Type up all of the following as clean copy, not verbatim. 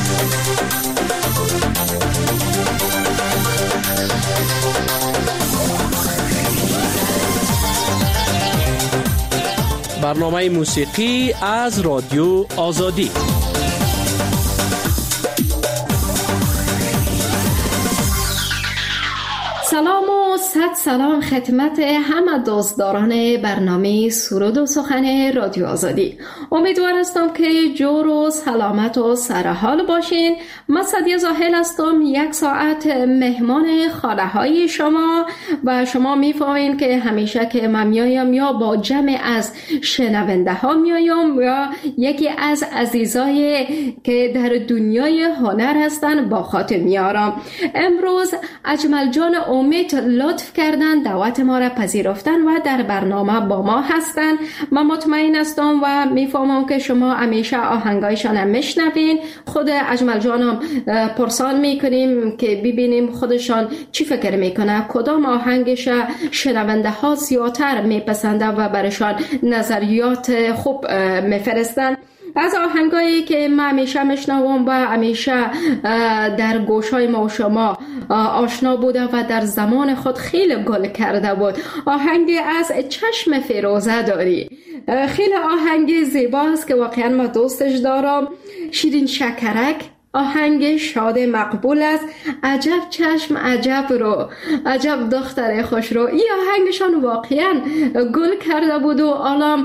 برنامه موسیقی از رادیو آزادی. سلام و صد سلام خدمت همه دوستداران برنامه سرود و سخن رادیو آزادی. امیدوار هستم که جور و سلامت و سرحال باشین. من سعدیه زاهل هستم، یک ساعت مهمان خانه های شما و شما میفهمین که همیشه که من میایم یا با جمع از شنونده ها میایم یا یکی از عزیزای که در دنیای هنر هستن با خاطر میارم. امروز اجمل جان امید لطف کردن دعوت ما را پذیرفتن و در برنامه با ما هستن. من مطمئن هستم و میفهمم که شما همیشه آهنگایشان هم میشنوین. خود اجمل جانم پرسان میکنیم که ببینیم خودشان چی فکر میکنه، کدام آهنگش شنونده ها زیادتر میپسنده و برشان نظریات خوب میفرستن. از آهنگایی که من همیشه میشنوم و همیشه در گوشهای ما و شما آشنا بوده و در زمان خود خیلی گل کرده بود، آهنگ از چشم فیروزه داری. خیلی آهنگ زیباست که واقعا ما دوستش دارم. شیرین شکرک آهنگ شاد مقبول است. عجب چشم عجب رو، عجب دختر خوش رو. این آهنگشان واقعا گل کرده بود و الان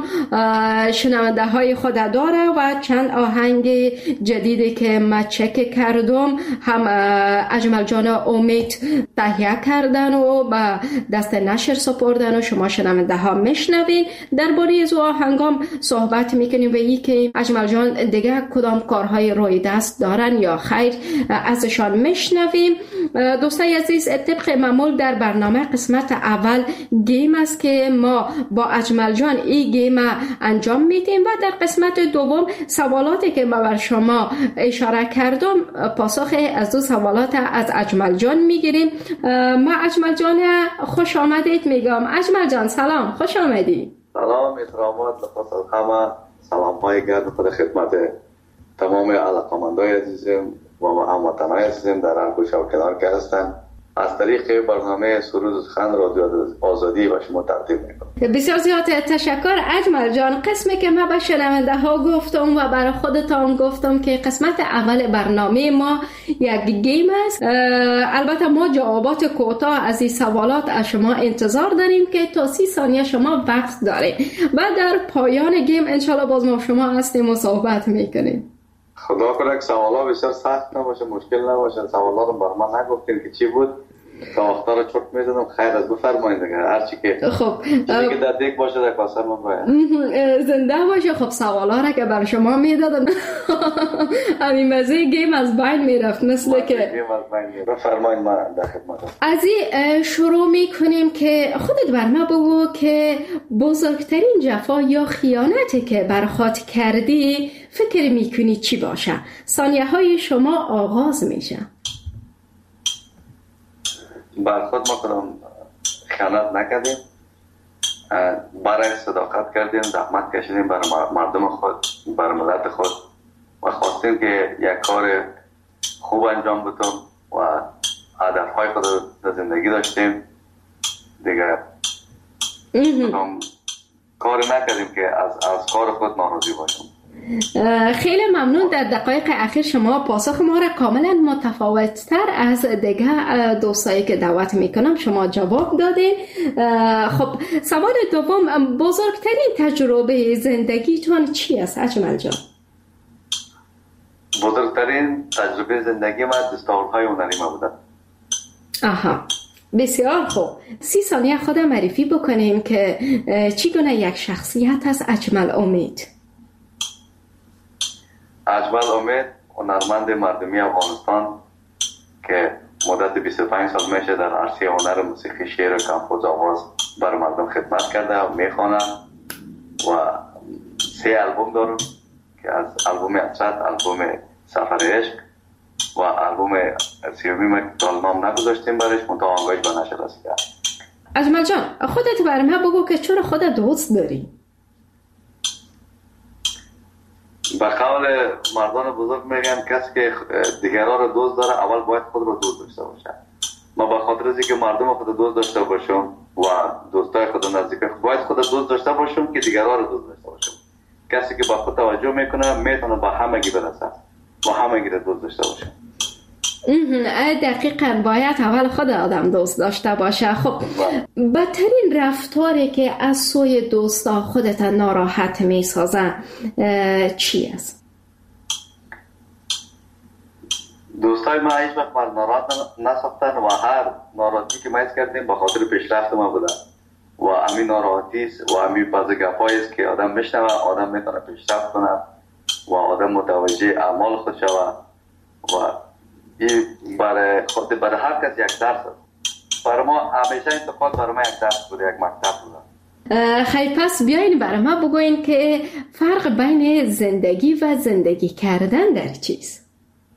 شنونده های خود داره و چند آهنگ جدیدی که من چک کردم هم اجمل جان امید تهیه کردن و با دست نشر سپردن و شما شنونده ها میشنوین. درباره از آهنگام صحبت میکنیم و این که اجمل جان دیگه کدام کارهای روی دست دارن یا خیر ازشان میشنویم. دوستای عزیز، طبق معمول در برنامه قسمت اول گیم است که ما با اجمل جان این گیم انجام میدیم و در قسمت دوم سوالاتی که ما بر شما اشاره کردم پاسخ از دو سوالات از اجمل جان میگیریم. ما اجمل جان خوش آمدید میگم. اجمل جان سلام، خوش آمدی. سلام، احترامات لخص الخامه، سلام های گرد خود خدمت تمام علاقمندای عزیزم و هموطنای عزیزم در هر گوشه و کنار که هستن. از طریق برنامه سرود و سخن رادیو آزادی و شما تقدیم میکنم. بسیار زیاد تشکر اجمل جان. قسمی که من به شنونده ها گفتم و برای خودتان گفتم که قسمت اول برنامه ما یک گیم است. البته ما جوابات کوتاه از این سوالات از شما انتظار داریم که تا 30 ثانیه شما وقت دارید و در پایان گیم انشالله باز ما شما هستیم و صحبت میکنیم. خدا کنه که سوالا بسیار سخت نباشه، مشکل نباشه. سوالا رو بر من نگفتین که چی بود تا اختار رو چرت میزنم. خیر از بفرمایید دیگه، هر چی که خب چیزی که در دیگ باشه در کاسه من باید زنده باشه. خب سوالا را که بر شما میدادم همین مزه گیم از بین میرفت مثل که گیم از بین میرفت. بفرمایید من در خدمتم. از این شروع میکنیم که خودت بر ما بگو که بزرگترین جفا یا خیانتی که بر خود کردی فکر میکنی چی باشه؟ ثانیه های شما آغاز میشه. بر خود ما کدام خیانت نکردیم، برای صداقت کردیم، زحمت کشیدیم برای مردم خود، برای ملت خود و خواستیم که یک کار خوب انجام بدیم و هدفهای خود در زندگی داشتیم دیگه. کدام کار نکردیم که از کار خود ناراضی باشیم. خیلی ممنون. در دقایق اخیر شما پاسخ ما را کاملا متفاوت‌تر از دیگه دوستایی که دعوت میکنم شما جواب دادین. خب سوال دوم، بزرگترین تجربه زندگیتون چی است اجمل جان؟ بزرگترین تجربه زندگی من دستاوردهای هنری ما بوده. آها، بسیار خوب. 30 ثانیه خود معرفی بکنیم که چگونه یک شخصیت است اجمل امید. اجمل امید هنرمند مردمی افغانستان که مدت 25 سال میشه در عرصه هنر موسیقی، شعر و کمپوز آواز برای مردم خدمت کرده و میخوانم و 3 آلبوم دارم که از آلبوم اسرت، آلبوم سفر عشق و آلبوم سیومی که نام نگذاشتیم برش منتها آنگاهش به نشر رسیده. اجمل جان خودت برای من بگو که چرا خودت دوست داری؟ به قول مردان بزرگ میگن کسی که دیگران رو دوست داره اول باید خود رو دوست داشته باشه. ما به خاطر از اینکه مردم خود دوست داشته باشم و دوستای خود نزدیک باید خود دوست داشته باشم که دیگران رو دوست داشته باشم. کسی که با خود توجه میکنه میتونه با همگی برسه و همگی رو دوست داشته باشه. دقیقاً باید اول خود آدم دوست داشته باشه. خب بدترین رفتاری که از سوی دوستا خودت ناراحت میسازه چی است؟ دوستای ما هیچ وقت من ناراحت نساختن و هر ناراحتی که ما حس کردیم به خاطر پیشرفت ما بوده و همین ناراحتی و همین بعض گپایی است که آدم میشنوه آدم میتونه پیشرفت کنه و آدم متوجه اعمال خود شوه و این برای هر کس یک درس است. برای ما همیشه انتقاد برای ما یک درس بوده، یک مکتب بوده. خیلی پس بیاین برای ما بگوین که فرق بین زندگی و زندگی کردن در چیست؟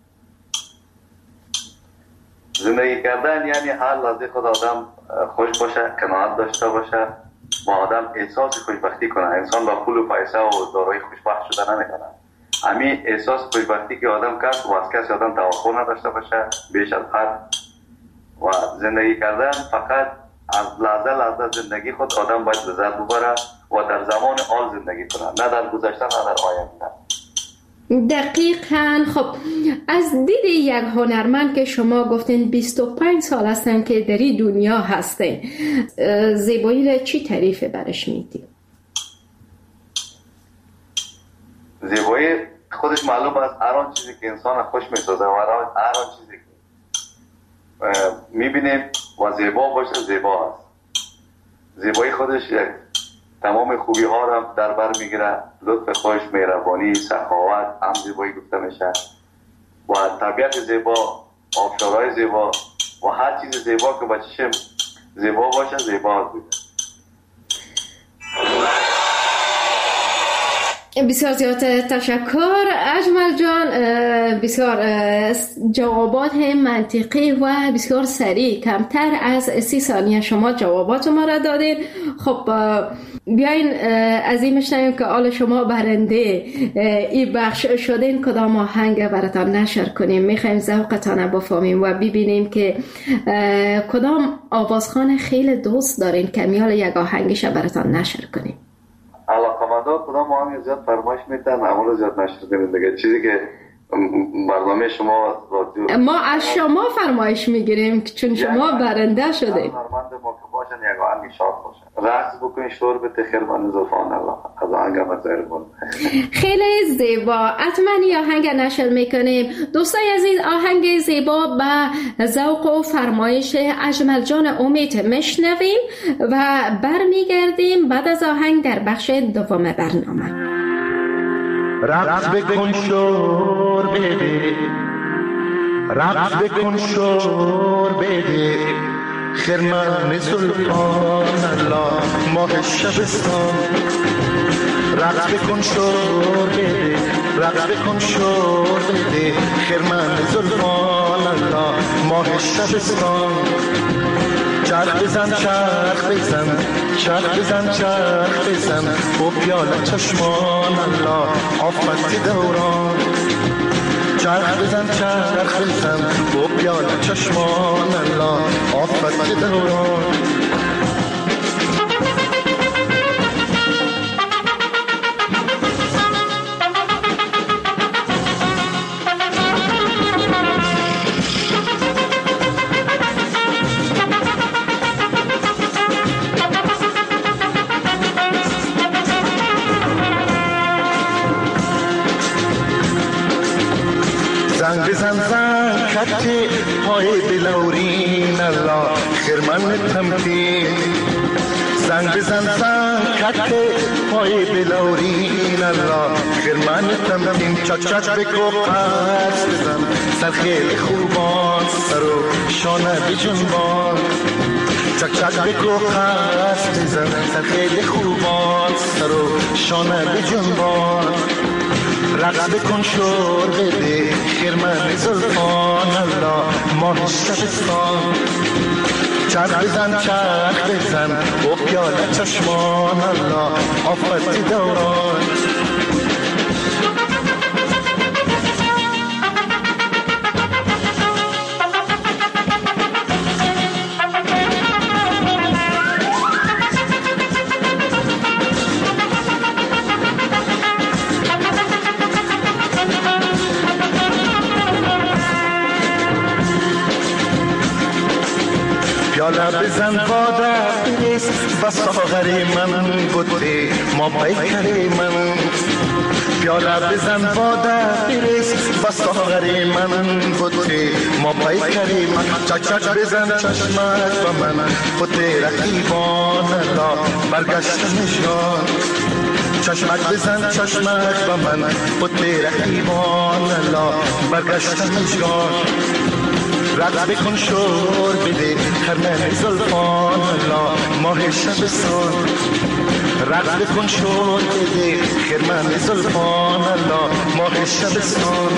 زندگی کردن یعنی هر لحظه خود آدم خوش باشه، قناعت داشته باشه و آدم احساس خوشبختی کنه. انسان با پول و پیسه و دارایی خوشبخت شده نمیکنه. همین احساس خوشبختی که آدم کرد و از کسی آدم توقع نداشته باشه بیش از حد و زندگی کردن فقط از لحظه زندگی خود آدم باید لذت ببره و در زمان حال زندگی کنه، نه در گذشته نه در آینده. دقیقاً. خب از دید یک هنرمند که شما گفتین 25 سال هستن که در این دنیا هستین، زیبایی را چی تعریف برش میدی؟ زیبایی خودش معلوم است هر آن چیزی که انسان خوش میسازه و هر آن چیزی که میبینیم و زیبا باشه زیبا است. زیبایی خودش یک تمام خوبی ها را در بر میگیره، لطف خوش، مهربانی، سخاوت هم زیبایی گفته میشه و طبیعت زیبا، آبشارهای زیبا و هر چیز زیبا که با چشم زیبا باشه زیبا بوده. بسیار زیاد تشکر اجمل جان، بسیار جوابات منطقی و بسیار سریع، کمتر از 30 ثانیه شما جوابات ما را دادید. خب بیاین از این میشنویم که حال شما برنده این بخش شدین کدام آهنگ براتان نشر کنیم. میخوایم ذوقتان بفهمیم و ببینیم که کدام آوازخوان خیلی دوست دارین که میال یک آهنگش براتان نشر کنیم. علاقمندا کدام آهنگ زیاد فرمایش میدن اما زیاد نشر کنیم دیگه. چیزی که برنامه شما رادیو ما از شما فرمایش میگیریم چون شما برنده شده. هنرمند ما که باشن یک آهنگ شاد باشن، رقص بکنین، شور بده خیر من زلفان الله از آهنگ مزایربون. خیلی زیبا، حتما این آهنگ نشر میکنیم. دوستای عزیز، آهنگ زیبا به ذوق و فرمایش اجمل جان امید میشنویم و برمیگردیم بعد از آهنگ در بخش دوم برنامه. رقص بکن شور بده، رقص بکن شور بده، خرمن سلطان الله ماه شبستان. رقص بکن شور بده، رقص بکن شور بده، خرمن سلطان الله ماه شبستان. چرخ بزن چرخ بزن، چرخ بزن چرخ بزن، با پیاله چشمان الله آفت دوران. چرخ بزن چرخ بزن، با پیاله چشمان الله آفت دوران. زنگ بزن زنگ کت پای بلورین الله خرمن تمکین. زنگ بزن زنگ کت پای بلورین الله خرمن تمکین. چچ بکو پس بزن سر خیلی خوبان، سر و شانه بجنبان. چچ بکو پس بزن سر خیلی خوبان، سر و شانه بجنبان. رقص بکن شور بده، خرمن زلفان الله ماه شبستان. چرخ بزن چرخ بزن، با پیاله چشمان الله آفت دوران. بزن باده بریز و ساغر من بوده ما پیکر من. پیاله بزن باده بریز و ساغر من بوده ما پیکر من. چک بزن چشمک و من بوده رقیبان لا برگشتم جان. چشمک بزن چشمک و من بوده رقیبان لا برگشتم جان. رقص بکن شور بده خرمن زلفان لا ماه شبستان. رقص بکن شور بده خرمن زلفان لا ماه شبستان.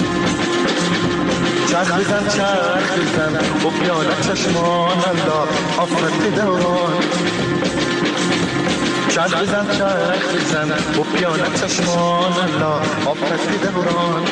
چرخ بزن چرخ بزن و پیاله چشمان لا آفت دوران. چرخ بزن چرخ بزن و پیاله چشمان لا آفت دوران.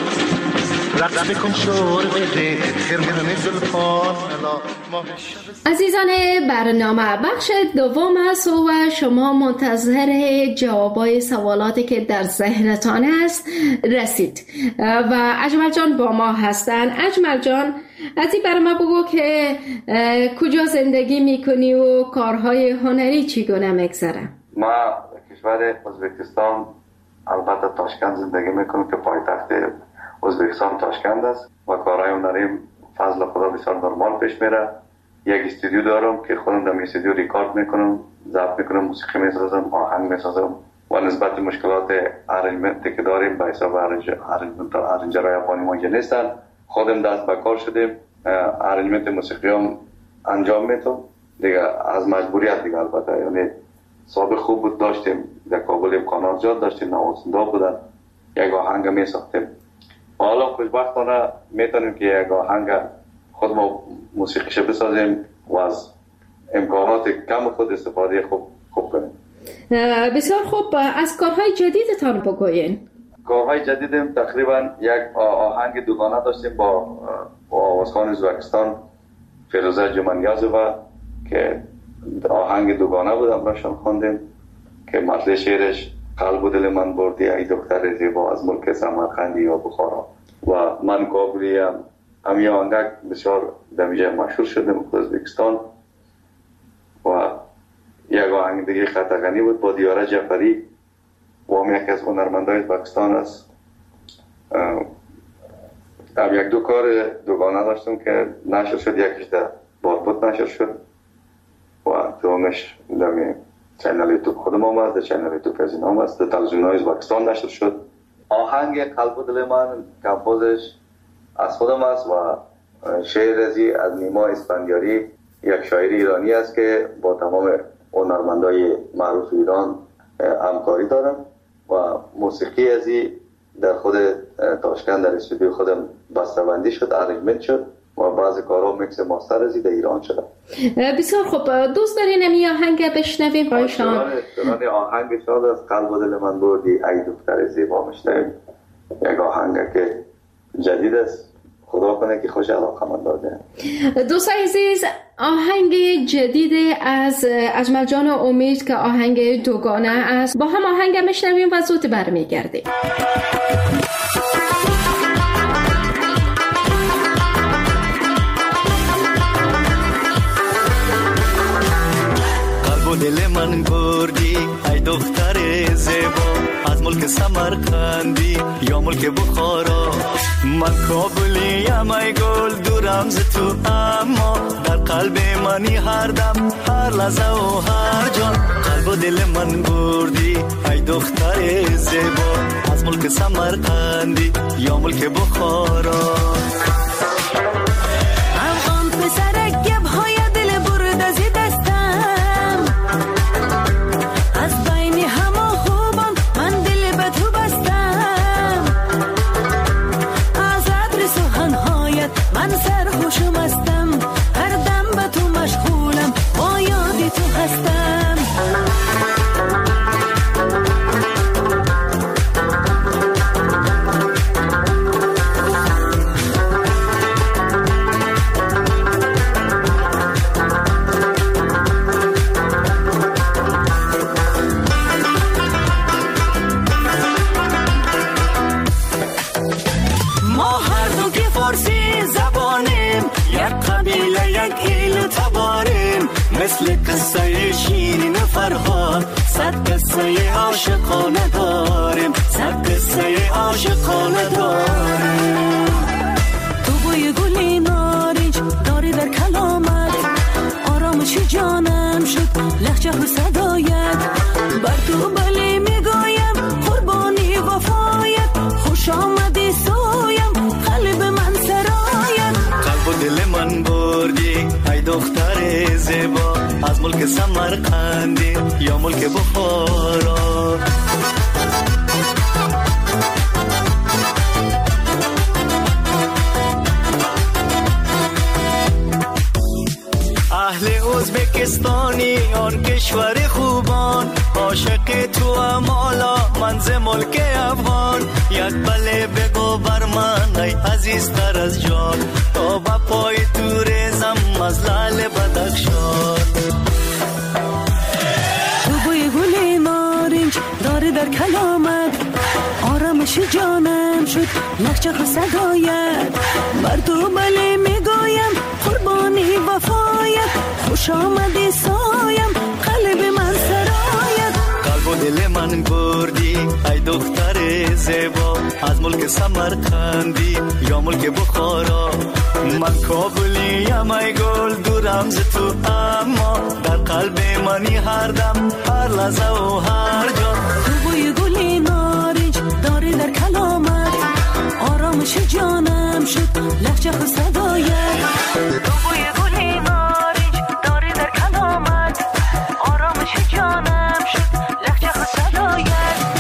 عزیزان برنامه، بخش دوم است و شما منتظر جوابای سوالاتی که در ذهنتان است رسید و اجمل جان با ما هستن. اجمل جان، از این برنامه بگو که کجا زندگی میکنی و کارهای هنری چگونه میگذره؟ ما کشور ازبکستان، البته تاشکند زندگی میکنم که پایتخت ازبکستان تاشکند است و کارهای هنری فضل خدا بسیار نرمال پیش میره. یک استودیو دارم که خودم در استودیو ریکارد میکنم، ضبط میکنم، موسیقی میسازم، آهنگ میسازم و نسبت مشکلات ارنجمنتی که داریم به حساب ارنجرهای افغانی ما نیستن. خودم دست به کار شدیم، ارنجمنت موسیقی هم انجام میدم دیگه از مجبوریت دیگه. البته یعنی سابق خوب بود، داشتیم در کابل امکانات زیاد داشتیم، نوازنده بودن، یک آهنگ میساختیم. حالا خوشبختانه میتونیم که یک آهنگ خود ما موسیقیش بسازیم و از امکانات کم خود استفاده خوب کنیم. بسیار خوب. از کارهای جدیدتان بگوین. کارهای جدیدم تقریبا یک آهنگ دوگانه داشتیم با آوازخوان ازبکستان فیروزه جمانیازووا که آهنگ دوگانه بود، امراشان خواندیم که متن شعرش قلب و دل من بردی ای دختر زیبا از ملک سمرقندی یا بخارا و من کابلی هم یه آهنگ بسیار دمیجه مشهور شدیم در ازبکستان. و یک آهنگ دیگه خطغنی بود با دیاره جعفری و هم یکی از هنرمندای ازبکستان است. یک دو کار دوگانه داشتم که نشر شد، یکیش در بارپوت نشر شد و دومش در چینل یوتیوب خودم هم است، در چینل یوتیوب از این هم است، در تلویزیون‌های ازبکستان نشر شد. آهنگ قلب و دل من کمپوزش از خودم است و شعر رزی از نیما اسفندیاری، یک شاعر ایرانی است که با تمام هنرمندای معروف ایران همکاری دارم و موسیقی ازی در خود تاشکند در استودیو خودم بسته‌بندی شد، ارنجمنت شد و بعضی کارها میکس ماستر ازی در ایران شده. بسیار خوب. دوست دارین این آهنگ بشنویم بایشان؟ دران آهنگ شاد از قلب و دل من بردی ای دختر زیبا میشنویم. یک آهنگ که جدید است، خدا کنه که خوش علاقه من داده. دوستان عزیز، آهنگ جدید از اجمل جان و امید که آهنگ دوگانه است، با هم آهنگ میشنویم و زود برمیگردیم. قلب و دل من بردی ای دختر زیبا از ملک سمرقندی یا ملک بخارا. من کابلیم ای گل دورم ز تو، اما در قلب منی هر دم هر لحظه و هر جان. قلب و دل من بردی ای دختر زیبا از ملک سمرقندی یا ملک بخارا. افغان پسرک گبهای دل برد از دستم، از بین همه خوبان من دل به تو بستم. از عطر سخنهایت من سرخوشم هستم، هر دم به تو مشغولم، با یاد تو هستم. یک قبیله یک ایل تباریم، مثل قصه شیرین فرهاد، صد قصه عاشقانه داریم، صد قصه عاشقانه داریم. تو بوی گلی نارنج داری در کلامت، آرامش جانم شد لهجه و صدایت، بر تو بله میگویم قربانی وفایت، خوش آمدی سویم قلب من سرایت. قلب و دل من بردی ای دختر زیبا، از ملک سمرقندی یا ملک بخارا. اهل ازبکستانی آن کشور خوبان، عاشق تو امالا منز ملک افغان. یک بله بگو بر من ای عزیزتر از جان، تا با پای تو ریزم از لعل بدخشان. تو بوی گلی نارنج داری در کلامت، آرامش جانم شد لهجه و صدایت، بر تو بله میگویم قربانی وفایت، خوش آمدی سایم قلب من سرایت. قلب و دل من بردی ای دختر زیبا، از ملک سمرقندی یا ملک بخارا. من کابلیم ای گل دورم ز تو، اما در قلب منی هر دم هر لحظه و هر جا. تو بوی گلی نارنج داری در کلامت، آرامش جانم شد لهجه و صدایت. تو بوی گلی نارنج داری در کلامت، آرامش جانم شد لهجه و صدایت.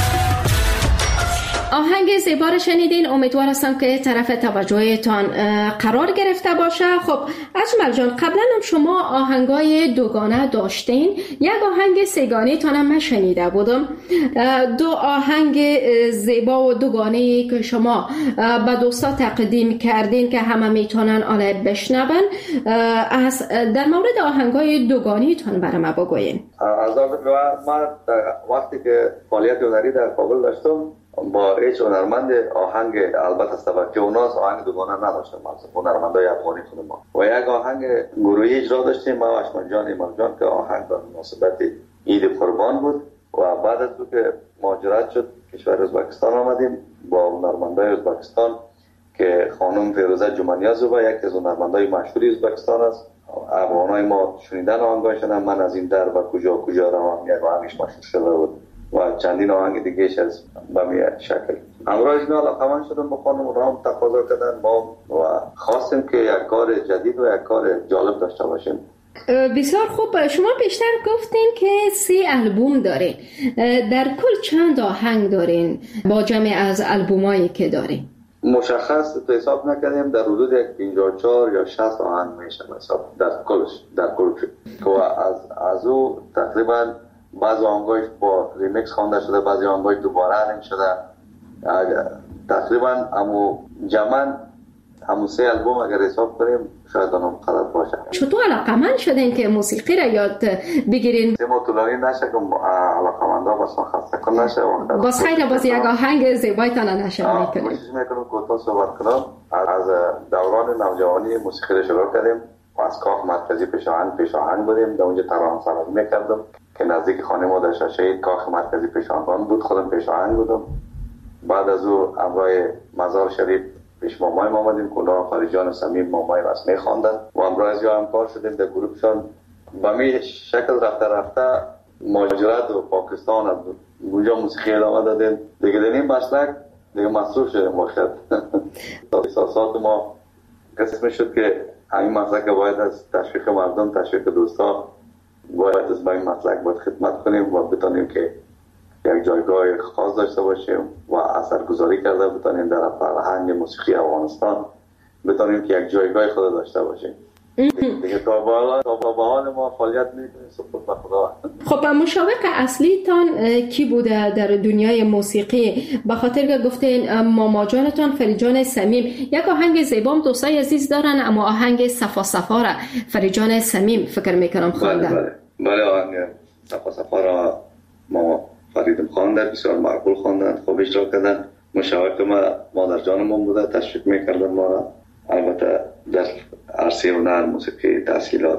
آهنگ زیبا رو شنیدین. امیدوار هستم که طرف توجهتان قرار گرفته باشه. خب اجمل جان، قبلا هم شما آهنگای دوگانه داشتین، یک آهنگ سه‌گانه تانم من شنیده بودم. دو آهنگ زیبا و دوگانه که شما به دوستا تقدیم کردین که همه میتونن آن بشنون، در مورد آهنگای دوگانه تان برای ما بگوین. من وقتی که فعالیت هنری در کابل داشتم با هیچ هنرمند آهنگ، البته از طبقه اوناس آهنگ دوگانه نداشتم، هنرمندای افغانی خود ما، و یک آهنگ گروهی اجرا داشتیم ما و اشمن جان ایمان جان که آهنگ به مناسبت عید قربان بود. و بعد از که مهاجرت شد کشور ازبکستان آمدیم با هنرمندای ازبکستان که خانم فیروزه جمانیازووا یک از هنرمندای مشهوری ازبکستان است. افغانای ما شنیدن آهنگاشون، من از این در و کجا کجا روم یک آهنگش مشهور شده بود و چندین آهنگ دیگهش از به می شکل. امروز ما علاقمند شدم با خانم رام تقاضا کردن ما و خواستیم که یک کار جدید و یک کار جالب داشته باشیم. بسیار خوب. شما بیشتر گفتین که 3 آلبوم دارین، در کل چند آهنگ دارین با جمع از آلبومایی که دارین؟ مشخص تو حساب نکردیم، در حدود 54 یا 60 آهنگ میشه حساب در کل که از او تقریبا بعضی آهنگاش با ریمیکس خوانده شده، بعضی آهنگاش دوباره رنگ شده. تقریبا جمعاً 3 آلبوم اگر حساب کنیم شاید اونم غلط باشه. چطور علاقمند شدین که موسیقی را یاد بگیرین؟ ما طولانی نشه که علاقمندا بس خسته کن نشه. باز خیلی باز یک آهنگ زیبایتان نشه میکنیم. کوشش میکنم کوتاه صحبت کنم. از دوران نوجوانی موسیقی را شروع کردیم و از کاخ مرکزی پیشاهنگ بودیم، در اونجا ترانه سرایی میکردم که نزدیک خانه ما در شهید کاخ مرکزی پیشاهنگ بود، خودم پیشاهنگ بودم. بعد از او همراه مزار شریف پیش مامای ما آمدیم، کلاه خارجان و سمیم مامای رسمی خواندن و همراه از یا همکار شدیم در گروهشان. به می شکل رفته مهاجرت و پاکستان از اونجا موسیقی ادامه دادیم دیگه. در این مسلک دیگه مصروف شدیم باشد. احساسات ما قسم شد که همین مسلک باید از تشویق مردم، تشویق دوستا باید از این مسلک باید خدمت کنیم و بتانیم که یک جایگاه خاص داشته باشیم و اثرگذاری کرده بتانیم در فرهنگ موسیقی افغانستان، بتانیم که یک جایگاه خود داشته باشیم. دیگه تا به حال ما فعالیت میکنیم سپرد به خدا. خب مشاوق اصلی تان کی بوده در دنیای موسیقی؟ به خاطر که گفتین ماما جانتان فریجان سمیم، یک آهنگ زیبام دوستای عزیز دارن، اما آهنگ صفا صفا را فریجان سمیم فکر میکنم خواندن. بله آهنگ صفا صفا را ما فریدم خواندن، بسیار معقول خواندن، خوب اجرا کردن. مشاوق ما مادر جانمون بوده، تشویق میکردن ما را. البته در عرصه هنر موسیقی تحصیلات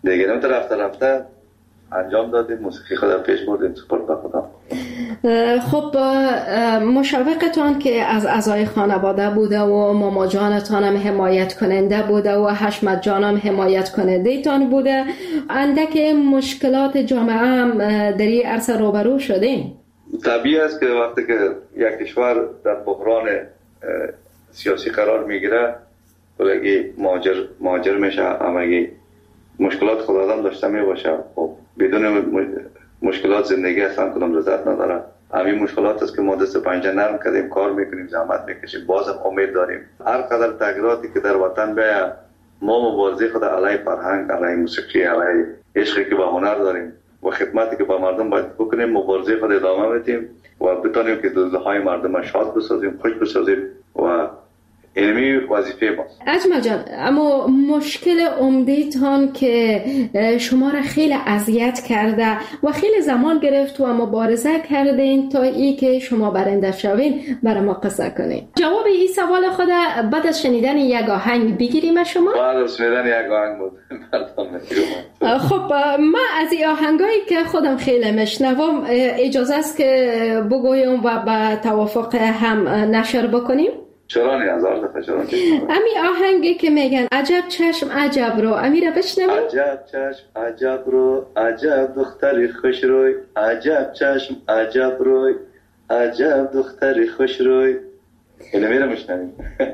دیگه نمیتونه رفته انجام دادیم، موسیقی خود پیش بردیم، سپرد به خدا. خب مشوقتان که از اعضای خانواده بوده و ماما جانتان هم حمایت کننده بوده و حشمت جان هم حمایت کننده تان بوده، اندک مشکلات جامعه هم در این عرصه روبرو شدیم. طبیعی است که وقتی که یک کشور در بحران سیاسی قرار میگیره بلگی مهاجر میشه، همگی مشکلات خود آدم داشته میباشه. خب بدون مشکلات زندگی اصلا کدام لذت نداره. همین مشکلات است که ما دست پنجه نرم کردیم، کار میکنیم، زحمت میکشیم، بازم امید داریم. هر قدر تغییراتی که در وطن بیاید، ما مبارزه خود علیه فرهنگ، علیه موسیقی، علیه عشقی که به هنر داریم و خدمتی که به مردم باید بکنیم، مبارزه خود ادامه بدیم و بتونیم که دلهای مردم شاد بسازیم، خوش بسازیم و اینمی وظیفه ماست. اجمل جان، اما مشکل عمده‌تان که شما را خیلی اذیت کرده و خیلی زمان گرفت و مبارزه کردین تا ای که شما برنده شوین، برای ما قصه کنین. جواب این سوال خود بعد از شنیدن یک آهنگ بگیریم شما؟ بعد از شنیدن یک آهنگ بود. خب ما از این آهنگایی که خودم خیلی میشنوم اجازه است که بگویم و به توافق هم نشر بکنیم؟ چرا نه؟ هزار دفعه چرا نه؟ امی آهنگی که میگن عجب چشم عجب رو، امی را بشنویم. عجب چشم عجب رو، عجب دختری خوش روی، عجب چشم عجب روی، عجب دختری خوش روی. اینو میرم بشنویم.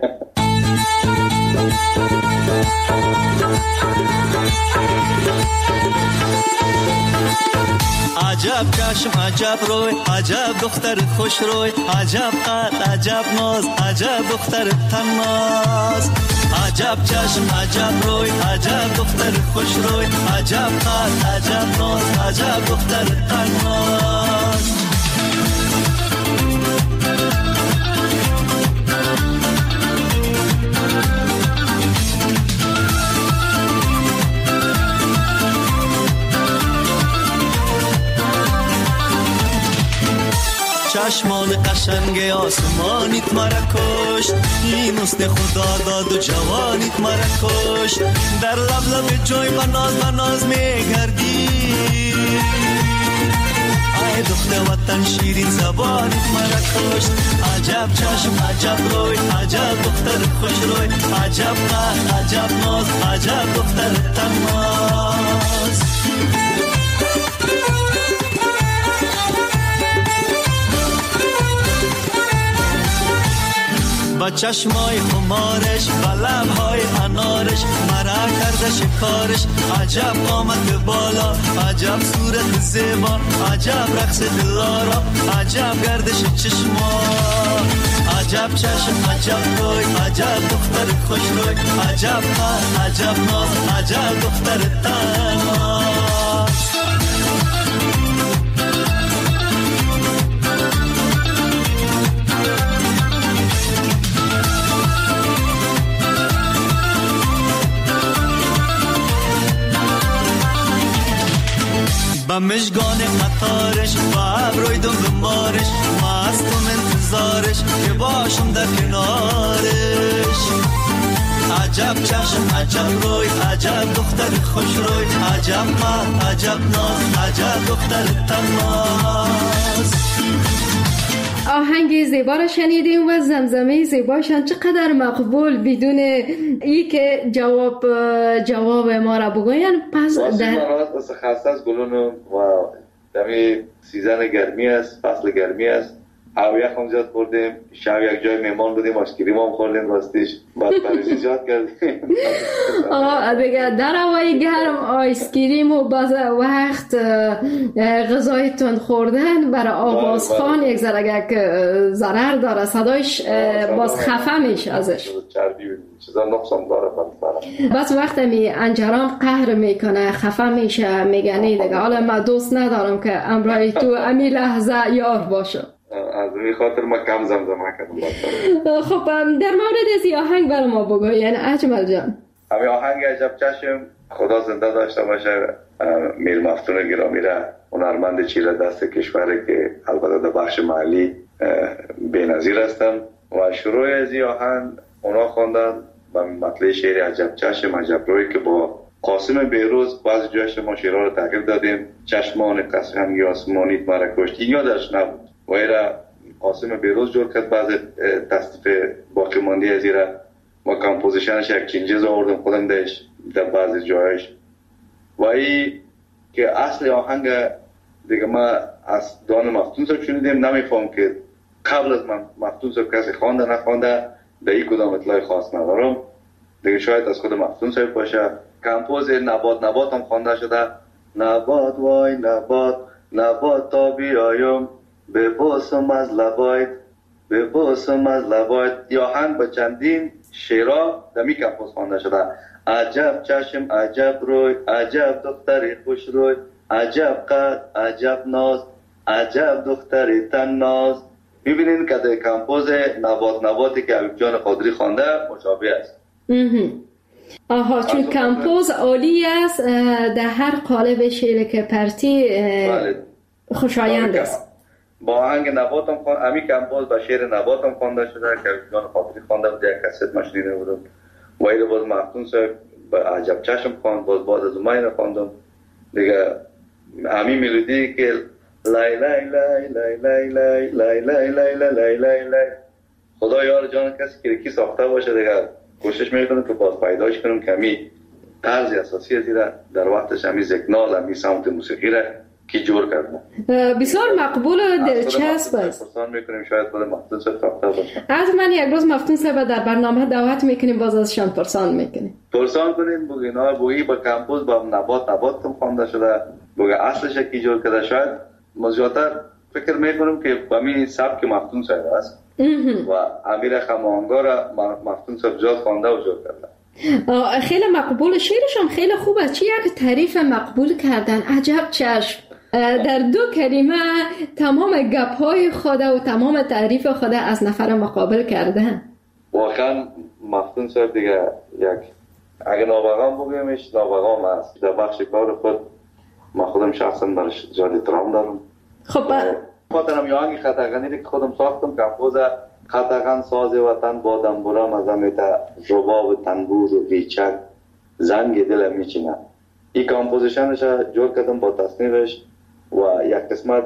عجب چشم عجب روی، عجب دختر خوش روی، عجب قد عجب ناز، عجب دختر تناز. عجب چشم عجب روی، عجب دختر خوش روی، عجب قد عجب ناز، عجب دختر تناز. چشمان قشنگ آسمانیت مرا کشت، این حسن خدا داد و جوانیت مرا کشت. در لب لب جوی بناز میگردی، ای دختر وطن شیرین زبانیت مرا کشت. عجب چشم عجب روی، عجب دختر خوش روی، عجب قد عجب ناز، عجب دختر تناز. با چشمای خمارش، با لبهای انارش، مرا کرده شکارش. عجب قامت بالا، عجب صورت زیبا، عجب رقص دلارا، عجب گردش چشما. عجب چشم عجب روی، عجب دختر خوش روی، عجب قد عجب ناز، عجب دختر تناز. با مشگان قطارش، با ابروی دنبالش، مستم انتظارش که باشم در کنارش. عجب چشم عجب روی، عجب دختر خوش روی، عجب قد عجب ناز، عجب دختر تناز. آهنگ زیبا را شنیدیم و زمزمه زیباشان چقدر مقبول، بدون ای که جواب ما را بگوین. پس در خسته از گلون و دمی سیزن گرمی است، فصل گرمی است، هوا یخم زیاد خوردیم، شب یک جای مهمان بودیم، آشکریم هم خوردیم، راستیش بعد پریزی زیاد کردیم. دیگه در هوای گرم آیسکریم و باز وقت غذای تند خوردن برای آوازخوان یک ضرر داره، صدایش باز خفه میشه ازش، چربی چیزا نقصان داره. بس وقت می انجران قهر میکنه، خفه میشه، میگنی دیگه حالا من دوست ندارم که امرای تو امی لحظه یار باشه. از این خاطر ما کم زمزمه کردم. خب در مورد از آهنگ برای ما بگو، یعنی اجمل جان. همین آهنگ عجب چشم خدا زنده داشته باشه. میر مفتون گرامی را، هنرمند چیره دست کشوره که البته در بخش محلی بی‌نظیر هستن و شروع از این آهنگ اونا خواندن و مطلع شعر عجب چشم عجب روی که با قاسم بیروز بعضی جایش ما شیرها رو تغییر دادیم. چشمان قشنگی آسمانیت مرا کشت، این یادش نبود و ایرا قاسم بیروز جور کرد. بعضی تصدیف باقی مانده از ایرا و کمپوزیشنش یک چینجز آوردم خودم دهش در بعضی جایش. و ای که اصل آهنگ دیگه ما از دان مفتون صاحب شنیدیم، نمیفهم که قبل از من مفتون صاحب کسی خوانده نخوانده، در این کدام اطلاع خاص ندارم دیگه، شاید از خود مفتون صاحب باشه. کمپوز نبات هم خوانده شده. نبات وای نبات نبات تا بیایم ببوسم از لبایت ببوسم از لبایت. یا آهنگ با چندین شعرها در می کمپوز خوانده شده. عجب چشم عجب روی عجب دختری خوش روی عجب قد عجب ناز عجب دختری تن ناز. میبینین که در کمپوز نباتی که حبیب جان قادری خوانده مشابه است. آها، چون کمپوز عالی است، در هر قالب شعر که پرتی خوشایند است. با آهنگ نبات هم خوانده، امی کمپوز با شعر نبات هم خوانده شده که حبیب جان قادری خوانده بود، یک کست ما شنیده بودم. و ایده باز مفتون صاحب با عجب چشم خواند، باز بعد از ما اینو خواندم دیگه. همین ملودی که لای لای لای لای لای لای لای لای لای لای لای لای، خدا یار جان کسی که کی ساخته باشه دیگه کوشش میکنم که باز پیداش کنم که همی طرز اساسی از ایره در وقتش همی زکنال همی سمت موسیقی را کی جور کرده. بسیار مقبول و دلچسب است. پرسان میکنیم شاید خود مفتون صاحب ساخته باشه. از من یک روز مفتون صاحب در برنامه دعوت میکنیم، باز ازشان پرسان میکنیم. پرسان کنیم بگینا بویی با کمپوز با نبات کم خوانده شده، بگه اصلش کی جور کرده. شاید مزیاتر فکر میکنم که با همین سبک مفتون صاحب است و امیر خماهنگا را مفتون صاحب جاد خوانده و جور کرده. خیلی مقبول، شعرشم خیلی خوبه. چی یک تعریف مقبول کردن، عجب چشم. در دو کلمه تمام گپ‌های خود و تمام تعریف خود از نفر مقابل کردن. واقعا مفتون صاحب دیگه یک اگه نابغام بگیمش نابغام است. در بخش کار خود ما خودم شخصا برش زیاد احترام دارم. خب خاطرم یا آنگی خطاغنی که خودم ساختم که افوز خطاغن ساز وطن با دنبورم از همیتا رباب تنبور و ویچک زنگ دل میچینه. این کامپوزیشنش جور کردم با تصنیفش و یک قسمت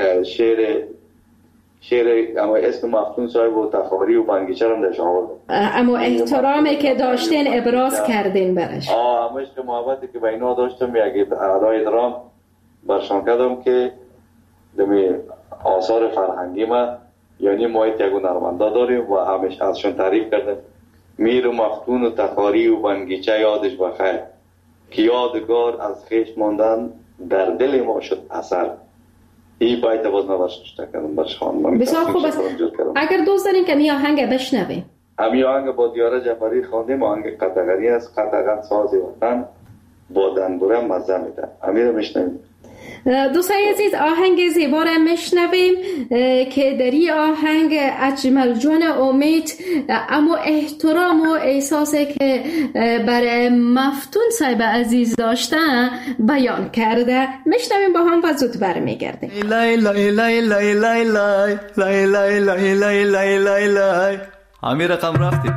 شعر اما اسم مفتون صاحب و تخاری و بنگیچه هم درش آوردم. اما احترامی که داشتین ابراز کردین برش. اما عشق محبتی که به اینا داشتم یک ادای درام برشان کردم که دمی آثار فرهنگی ما یعنی ما یک هنرمندا داریم و همش ازشون تعریف کردم. میر و مفتون و تخاری و بنگیچه یادش بخیر که یادگار از خیش ماندن در دل ما شد اثر. این باید باز نباشت کردم برش خواندم. بسیار خوب است. اگر دوست دارین که می آهنگ بشنویم. همی آهنگ با دیاره جعفری خواندیم. آهنگ قطغری است. قطغن ساز وطن با دنبوره مزه میده. همی رو میشنویم. دوستای عزیز، آهنگ زیبا را میشنویم که در این آهنگ اجمل جان امید اما احترام و احساسی که برای مفتون صاحب عزیز داشتن بیان کرده. میشنویم با هم و زود برمیگردیم. لای لای لای لای لای لای لای لای لای لای لای لای لای همین رقم رفتیم.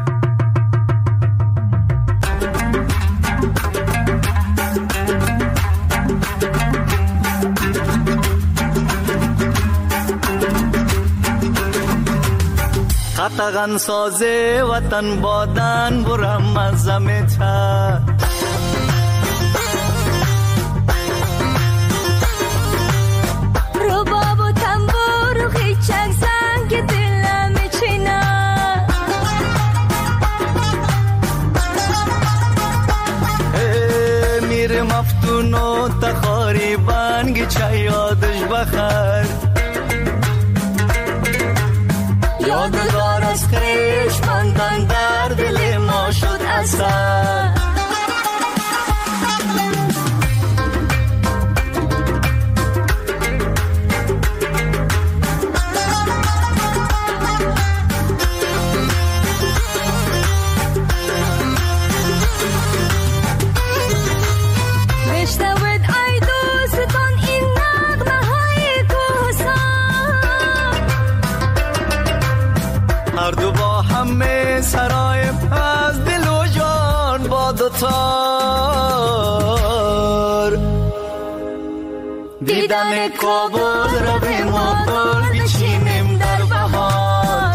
قطغن سازه وطن بادن برم از زمتا رباب و تنبور و خیچک زنگ دلم چینا میر مفتون و تخاری بانگی چه یادش بخیر یادگار از خیش ماندن در دل ما شد اثر سرایم از دل و جان با دوتا دیدن کابل رو به ما گل بچینیم در بهار.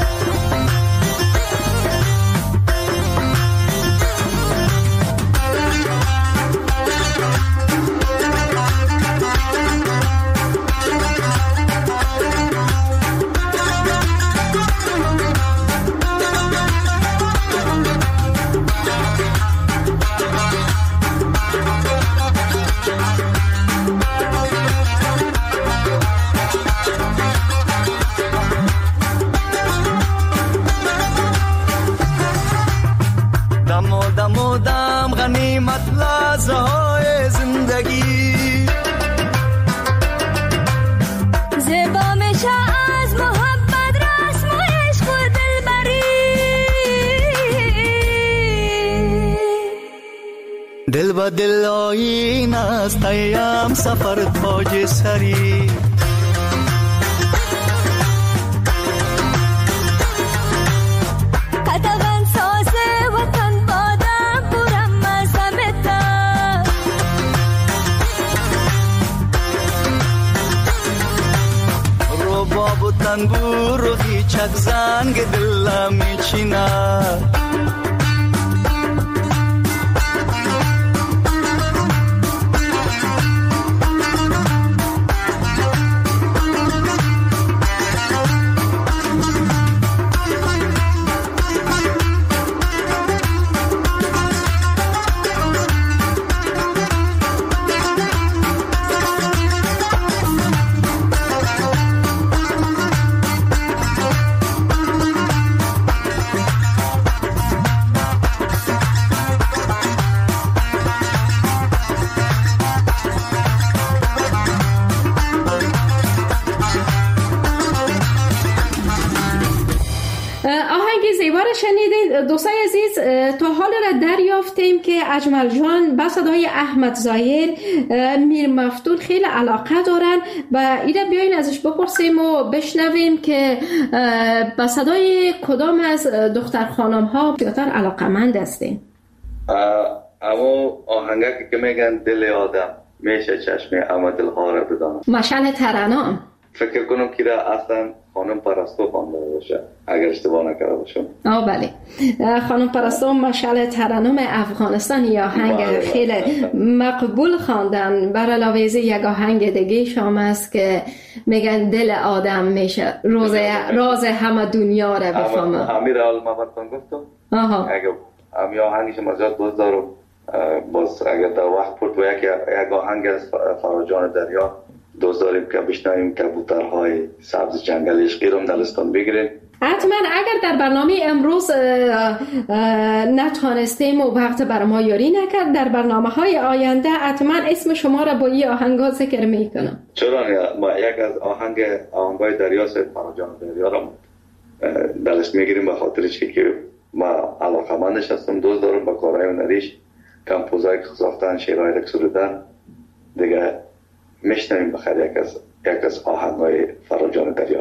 دم غنیمت لحظه های زندگی زیبا میشه از محبت رسم و عشق و دلبری. دل با دل آیین است ایام سفر تاج سری. تنبور و هیچک زنگ دلم میچینه. دوستای عزیز، تا حال را دریافتیم که اجمل جان با صدای احمد ظاهر میر مفتون خیلی علاقه دارن و ایره بیاین ازش بپرسیم و بشنویم که با صدای کدام از دختر خانم ها بیشتر علاقه‌مند هستین. اما آهنگی که میگن دل آدم میشه چشم اما دلها را بدانم. مشعل ترنم فکر کنم که اصلا خانم پرستو خوانده باشه اگر اشتباه نکرده باشم. بله، خانم پرستو مشعل ترنم افغانستان یا آهنگ خیلی مقبول خواندن. بر علاوه از یک آهنگ دیگه شام است که میگن دل آدم میشه راز همه دنیا را بفهمه. امیر المحمدتون گفتم اگر امی آهنگش مزاد باز دارم باز اگر در وقت پرد و یک آهنگ از فراجان دریا دوست داریم که بشنویم کبوترهای سبز جنگل عشقی رو نلستان بگیریم. حتما اگر در برنامه امروز نتوانستیم و وقت بر ما یاری نکرد، در برنامه های آینده حتما اسم شما را با این آهنگا ذکر میکنم. چرا ما یک از آهنگای دریا سید فراجان دریا را دلش میگیریم به خاطر چی که ما علاقمندش هستم، دوست دارم با کارهای هنریش کمپوزایی که ساختن، شعرهای رقص دادن دیگه میشنویم بخیر یک از آهنگای فراجان دریا.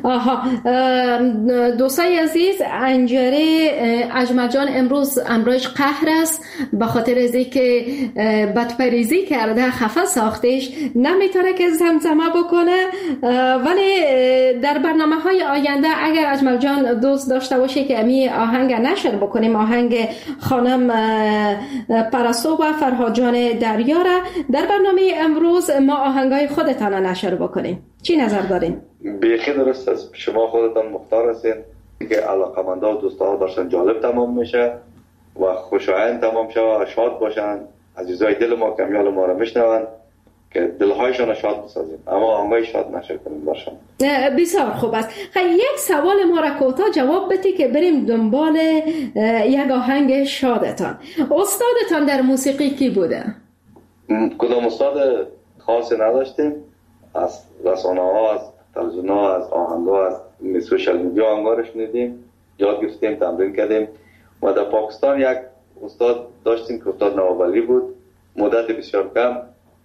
دوستای عزیز، انجره اجمل جان امروز امروز قهر است به خاطر از اینکه بدپریزی کرده، خفه ساختش، نمیتونه که زمزمه بکنه. ولی در برنامه‌های آینده اگر اجمل جان دوست داشته باشه که امی آهنگ نشر بکنیم، آهنگ خانم پرستو و فرهاد جان دریا را در برنامه امروز ما آهنگای خودتان نشر بکنیم، چی نظر دارین؟ بیخی درست است، شما خودتان مختار هستین که علاقمندا و دوستا داشتن جالب تمام میشه و خوشایند تمام شه و شاد باشن. عزیزای دل ما کمیال ما رو میشنون که دلهایشان شاد بسازیم، اما آهنگای شاد نشه کنیم باشن. بسیار خوب است. یک سوال ما را کوتاه جواب بدی که بریم دنبال یک آهنگ شادتان. استادتان در موسیقی کی بوده؟ کدام استاد خاصی نداشتیم، از رسانه ها، از تلویزیون ها، از آهنگ ها، از سوشال میدیا آهنگا رو شنیدیم، یاد گرفتیم، تمرین کردیم. و در پاکستان یک استاد داشتیم که استاد نوابلی بود، مدت بسیار کم،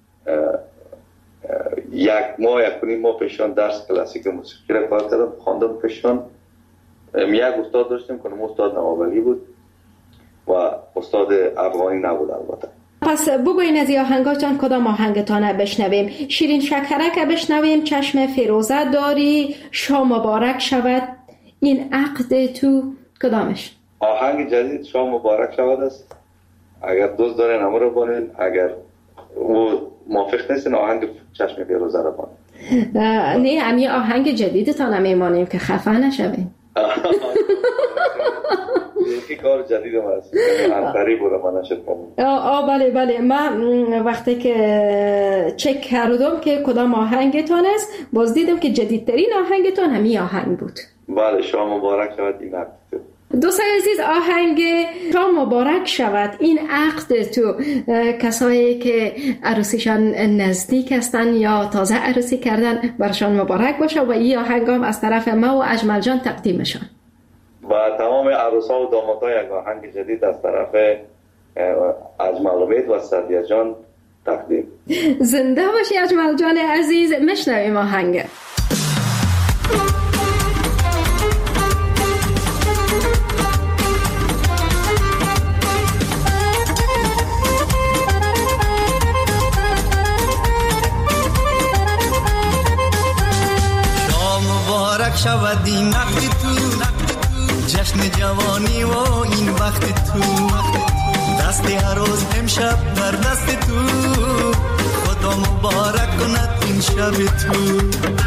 یک ماه پیشان درس کلاسیک موسیقی را کار کردم، خواندم پیشان. یک استاد داشتیم که استاد نوابلی بود و استاد افغانی نبود البته. پس بگوین از این آهنگاتان کدام آهنگتان بشنویم؟ شیرین شکرک بشنویم، چشم فیروزه داری، شام مبارک شود، این عقد تو، کدامش؟ آهنگ جدید شام مبارک شود است. اگر دوست دارین همه رو بانین، اگر او موافق نیستین آهنگ چشم فیروزه رو بانین. نه همی آهنگ جدیدتان هم میمانیم که خفه نشویم. یکی کار جدید هم هست انتری بوده من نشد کنم. بله من وقتی که چک کردم که کدام آهنگتان است باز دیدم که جدیدترین آهنگتان همین آهنگ بود. بله شام مبارک شود این عقد تو. دوستان عزیز آهنگ شام مبارک شود این عقد تو، کسایی که عروسیشان نزدیک هستن یا تازه عروسی کردن برشان مبارک باشه و این آهنگ هم از طرف ما و اجمل جان تقدیمشان و تمام عروسا و دامادها یک آهنگ جدید از طرف اجمل امید و سعدیه جان تقدیم. زنده باشی اجمل جان عزیز. مشنویم آهنگ. شود این نقد تو، جشن جوانی و این وقت تو، دست هر روز امشب بر دست تو، خدا مبارک کند این شب تو.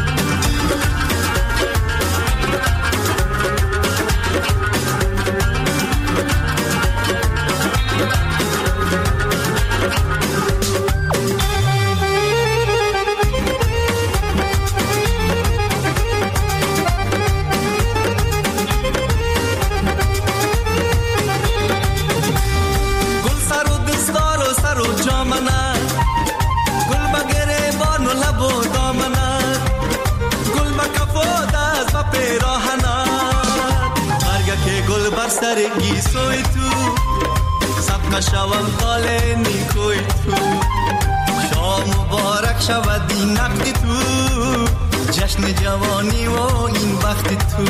سرگی سوی تو سبقه شوم حال نیکوی تو، شام مبارک شود این نقد تو، جشن جوانی و این وقت تو.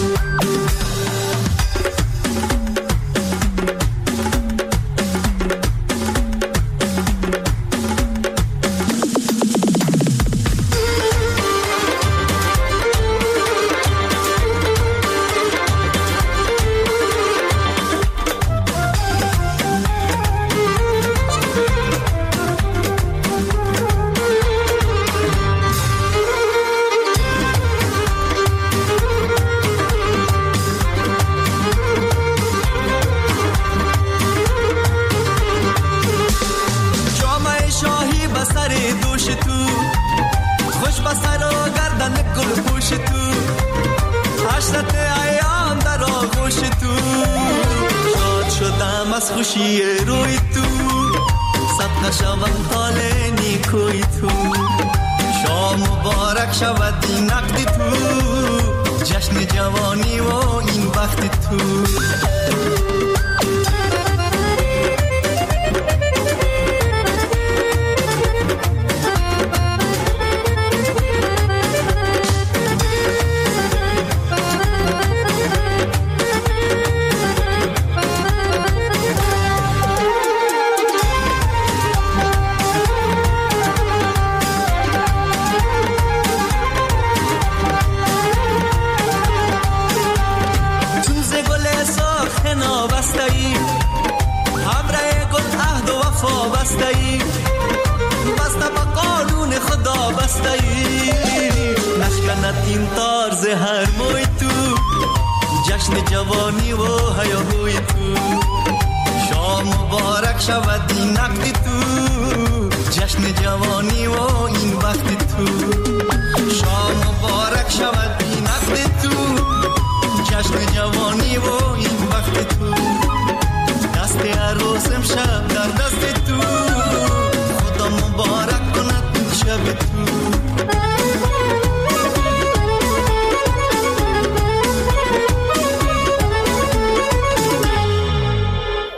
خوشی روی تو صدقه شوم حال نیکوی تو، شام مبارک شود این نقد تو، جشن جوانی و این وقت تو. این طرز هر موی تو، جشن جوانی و هیاهوی تو، شام مبارک شود این نقد تو، جشن جوانی و این وقت تو، شام مبارک شود این نقد تو، جشن جوانی و این وقت تو، دست عروس امشب در دست تو، خدا مبارک کند این شب تو.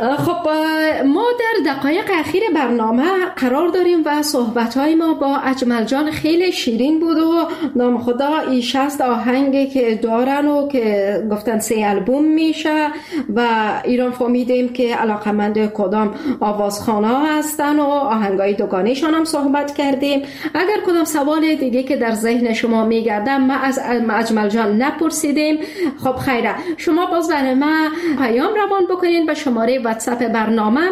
خب ما در دقایق اخیر برنامه قرار داریم و صحبت‌های ما با اجمل جان خیلی شیرین بود و نام خدا ای 60 آهنگی که دارن و که گفتن 3 آلبوم میشه و ایران فهمیدیم که علاقمند کدام آوازخوان‌ها هستن و آهنگای دوگانه‌شان هم صحبت کردیم. اگر کدام سوال دیگه که در ذهن شما میگرده ما از اجمل جان نپرسیدیم، خب خیره، شما باز برای ما پیام روان بکنین به شماره واتساپ برنامه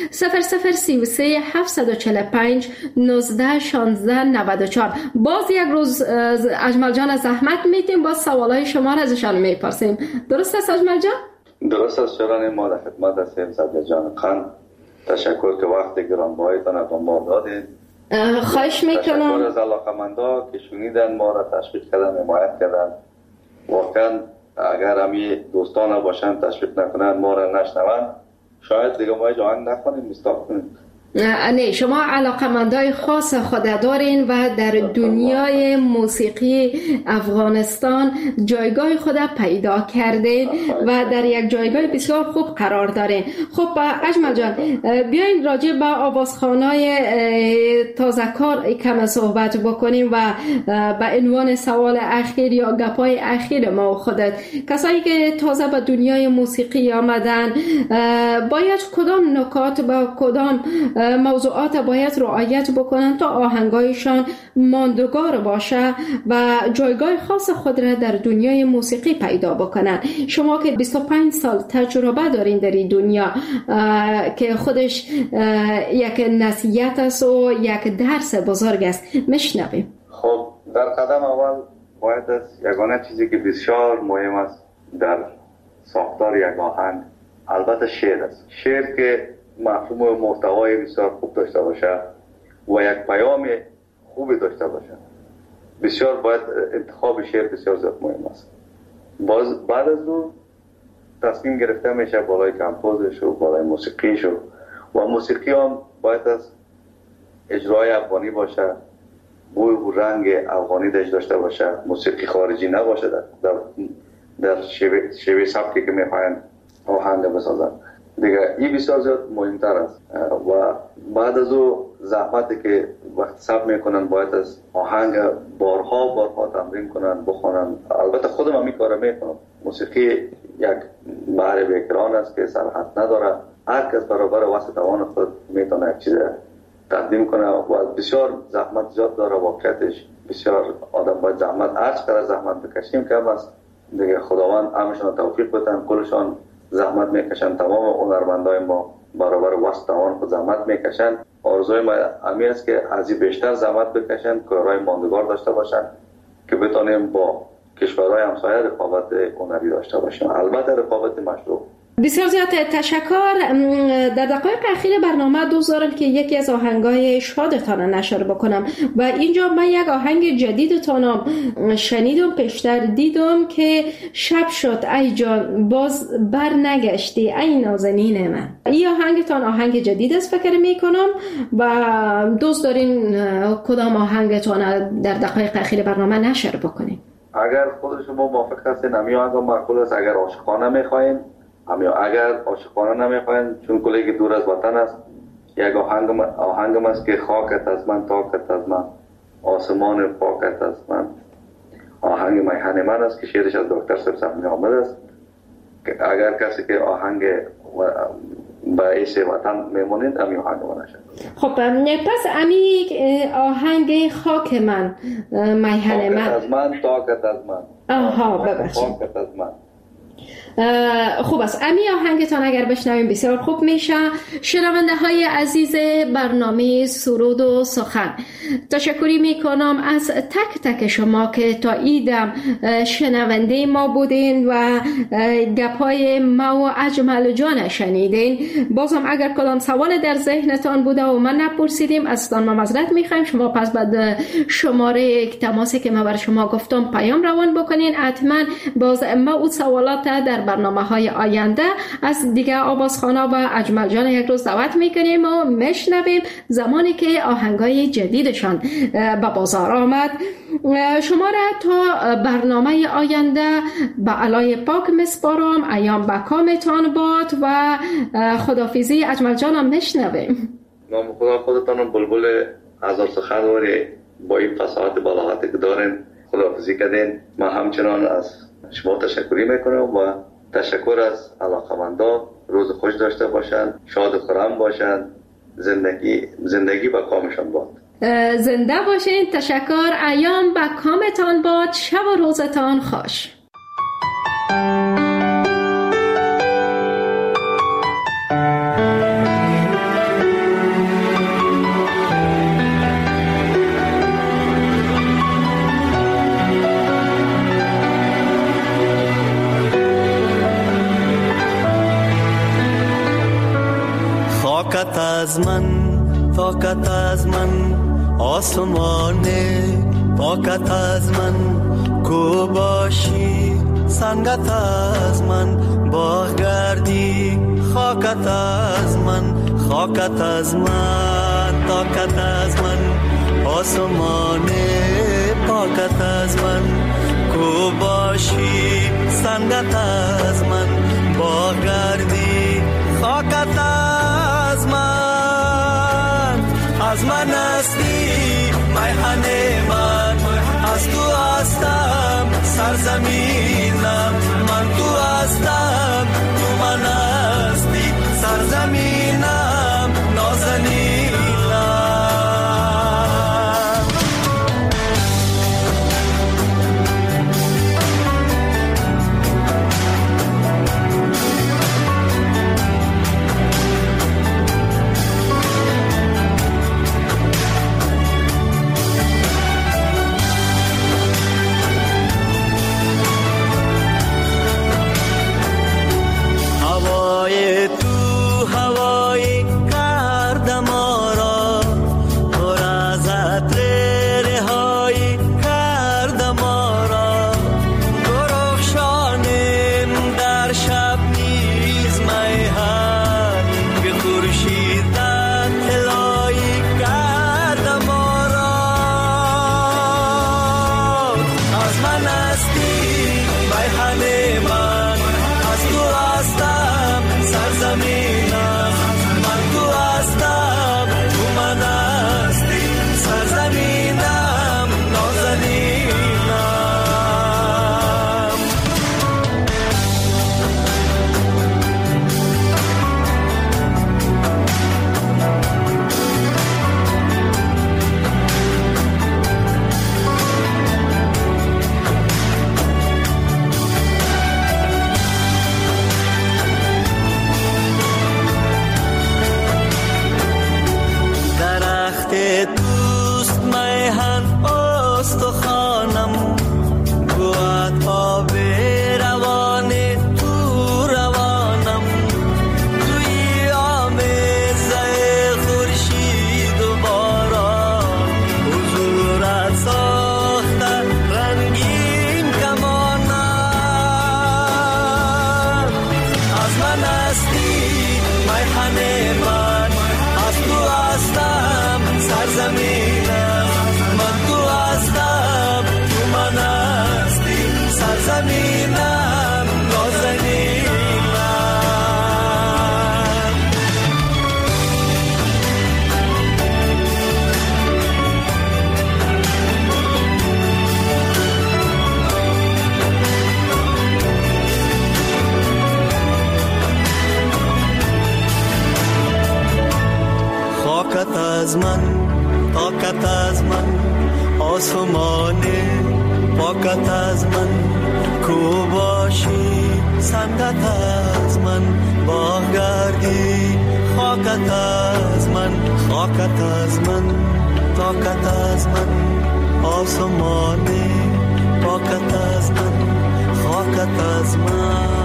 0033 745 19 16 94. باز یک روز اجمل جان زحمت میدیم، باز سوالای شما را ازشان میپرسیم. درست است اجمل جان؟ درست است شران. ما در خدمت هستیم. صدر جان خان، تشکر که وقت گرانبهایتان به ما دادید. خواهش میکنم. تشکر از علاقمندا که شنیدن ما را، تشویق کردن، حمایت کردن. واقعا اگر همی دوستان باشن تشویق نکنن، ما را نشنون، شاید دیگه ما جوان نخونیم، مستاق کنیم. نه، شما علاقمندای خاص خود دارین و در دنیای موسیقی افغانستان جایگاه خود پیدا کردین و در یک جایگاه بسیار خوب قرار دارین. خب اجمل جان، بیاین راجع به آوازخوانای تازه‌کار کم صحبت بکنیم و به عنوان سوال اخیر یا گپای اخیر ما و خودت، کسایی که تازه به دنیای موسیقی آمدن باید کدام نکات با کدام موضوعات باید رعایت بکنن تا آهنگایشان ماندگار باشه و جایگاه خاص خود را در دنیای موسیقی پیدا بکنن؟ شما که 25 سال تجربه دارین در این دنیا که خودش یک نصیحت است و یک درس بزرگ است، میشنویم. خب در قدم اول باید از یگانه چیزی که بسیار مهم است در ساختار یک آهنگ البته شعر است. شعر که مفهوم و محتوای بسیار خوب داشته باشه و یک پیام خوبی داشته باشه. بسیار باید انتخاب شعر بسیار زیاد مهم است. بعد از اون تصمیم گرفته میشه بالای کمپوزش و بالای موسیقیش و موسیقی هم باید از اجرای افغانی باشه، بوی و رنگ افغانی داشته باشه، موسیقی خارجی نباشه در شیوه سبکی که میخواین آهنگ بسازن. دیگه این بسیار زیاد مهمتر است و بعد از او زحمتی که وقت ثبت میکنن باید از آهنگ بارها تمرین کنن، بخونن. البته خودم هم این کارو میکنم. موسیقی یک بحر بیکران است که سرحد نداره. هر کس برابر وسط توان خود میتونه یک چیز تقدیم کنه و بسیار زحمت زیاد داره. واقعیتش بسیار آدم باید زحمت، هر چقدر زحمت بکشیم کم است. دیگه خداوند همشون توفیق بده، کلشون زحمت میکشن. تمام هنرمندای ما برابر وسط توان خود زحمت میکشن. آرزوی ما همین است که از این بیشتر زحمت بکشن، کارهای ماندگار داشته باشن که بتونیم با کشورهای همسایه رقابت هنری داشته باشیم، البته رقابت مشروع. بسیار زیاد تشکر. در دقایق اخیر برنامه دوست دارم که یکی از آهنگای شادتان نشر بکنم و اینجا من یک آهنگ جدیدتان شنیدم، پیشتر دیدم که شب شد ای جان باز بر نگشتی ای نازنین من. این آهنگتان آهنگ جدید است فکر میکنم و دوست دارین کدام آهنگتان در دقایق اخیر برنامه نشر بکنین؟ اگر خود شما موافق هستین همین آهنگ معقول است. اگر عاشقانه میخواین اگر عاشقانه نمیخواین، چون کلی که دور از وطن است، یک آهنگم است که خاکت از من تاکت از من آسمان پاکت از من. آهنگ میهن من است که شعرش از دکتر سبزمی آمد است. اگر کسی که آهنگ به ایش وطن میمونید همین آهنگ من نشد. خب پس امی آهنگ خاک من میهن من از من تاکت از من. آها ببخشید خاکت از من. خوب است. امی آهنگتان اگر بشنویم بسیار خوب میشه. شنونده های عزیز برنامه سرود و سخن، تشکری میکنم از تک تک شما که تا ایدم شنونده ما بودین و گپای ما و اجمل جان شنیدین. بازم اگر کدام سوال در ذهنتان بوده و من نپرسیدیم ازتان ما معذرت میخوایم. شما پس بعد شماره تماسی که من بر شما گفتم پیام روان بکنین. حتما باز ما اون سوالات در برنامه‌های آینده از دیگه آوازخوانا و اجمل جان یک روز دعوت میکنیم و میشنویم زمانی که آهنگای جدیدشان به بازار آمد. شما را تا برنامه آینده به علای پاک مسپارم. ایام بکامتان باد و خدافیزی اجمل جانم میشنویم. نام خدا خودتان بلبل هزار سخنوری با این فصاحت بلاغتی که دارین خداحافظی کردین. من همچنان از شما تشکری میکنم و تشکر از علاقمندان. روز خوش داشته باشند، شاد و خرم باشند، زندگی با کامشان باد. زنده باشین. تشکر. ایام با کامتان باد. شب و روزتان خوش. خاکت از من، طاقت از من، آسمان پاکت از من، کو باشی سنگت از من، باغ گردی خاکت از من، خاکت از من، طاقت از من، آسمان پاکت از من، کو باشی سنگت از من، باغ گردی خاکت از من هستی میهن من، از تو هستم سرزمینم، من تو هستم تو من هستی سرزمینم نازنینم. از من، طاقت از من، آسمان پاکت از من، کو باشی سنگت از من، باغ گردی خاکت از من، خاکت از من، طاقت از من، آسمان پاکت از من، خاکت از من.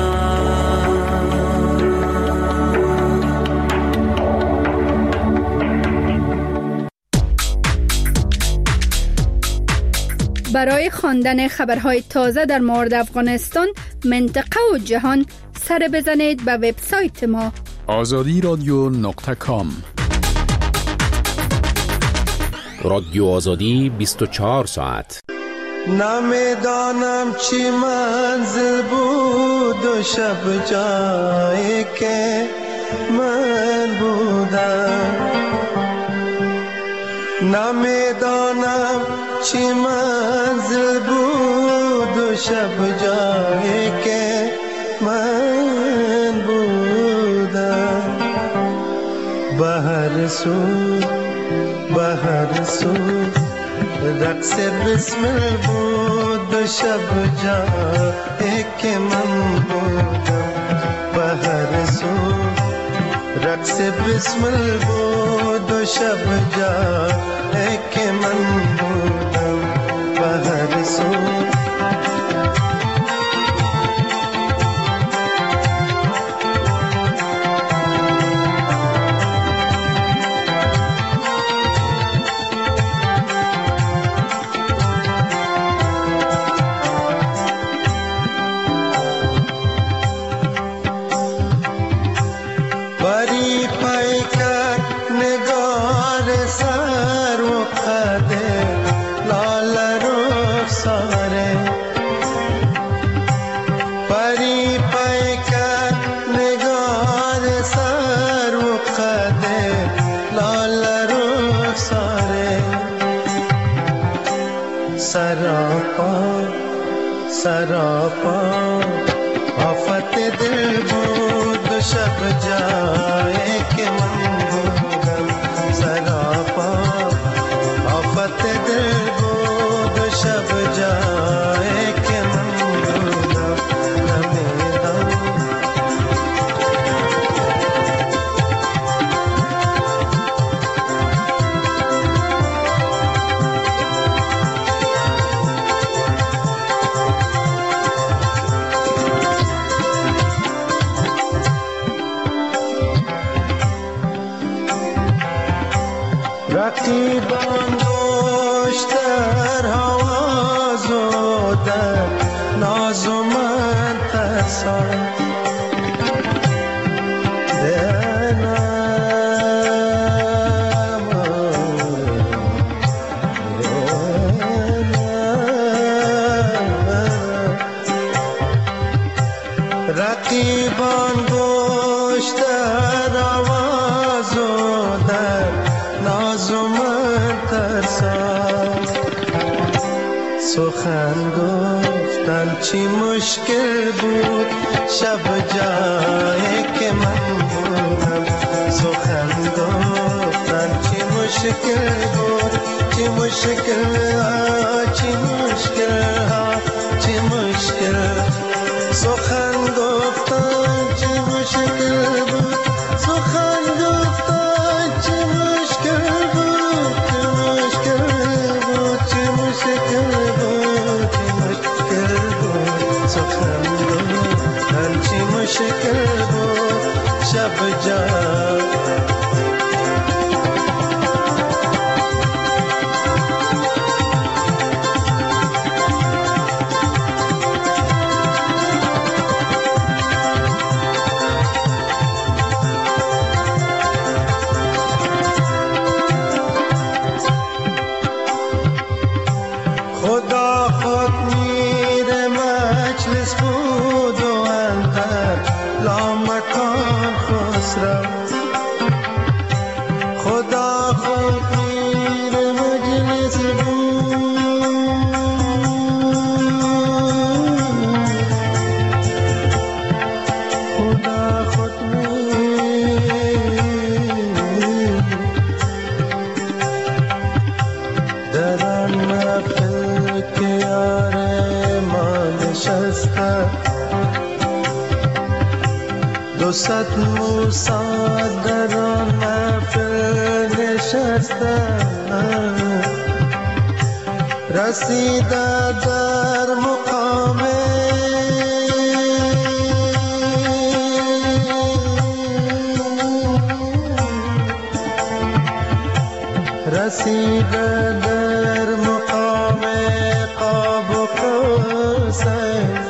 برای خواندن خبرهای تازه در مورد افغانستان، منطقه و جهان سر بزنید به وبسایت ما azadiradyo.com. رادیو آزادی 24 ساعت. نمیدانم چی منزل بود و شب جایی که من بودم، نمیدانم چی منزل بود و شب جایی که من بودم. بهر سو رقص بسمل بود و شب جایی که من بودم. بهر سو رقص بسمل بود و شب جایی که من بودم. بهر سو सरापा आफत दिल بود शब जाए के मन होगम सरापा आफत दिल بود शब जाए के मन होगम नमेदान رقیبان داشت در حواز و در ناز و من ترسان رقیبان داشت در حواز و در ناز و من ترسان سخن گفتن چی مشکل بود شب جایی که من بودم سخن گفتن چی مشکل بود چی مشکل ها چی مشکل ها چی مشکل سخن گفتن چی مشکل بود سخن گفتن چی مشکل بود چی مشکل بود چی مشکل بود چی مشکل بود سخن گفتن چی مشکل بود شب جا دوست موسا در آن محفل نشستم رسیده در مقام رسیده در مقام قاب و قوسین